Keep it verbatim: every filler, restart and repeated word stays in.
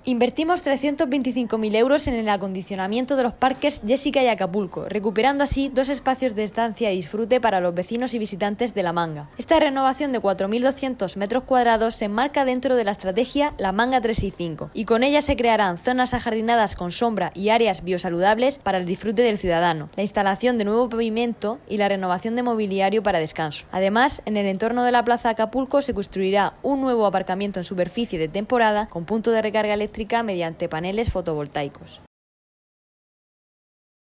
Invertimos trescientos veinticinco mil euros en el acondicionamiento de los parques Jessica y Acapulco, recuperando así dos espacios de estancia y disfrute para los vecinos y visitantes de La Manga. Esta renovación de cuatro mil doscientos metros cuadrados se enmarca dentro de la estrategia La Manga trescientos sesenta y cinco, y con ella se crearán zonas ajardinadas con sombra y áreas biosaludables para el disfrute del ciudadano, la instalación de nuevo pavimento y la renovación de mobiliario para descanso. Además, en el entorno de la Plaza Acapulco se construirá un nuevo aparcamiento en superficie de temporada con punto de recarga eléctrica mediante paneles fotovoltaicos.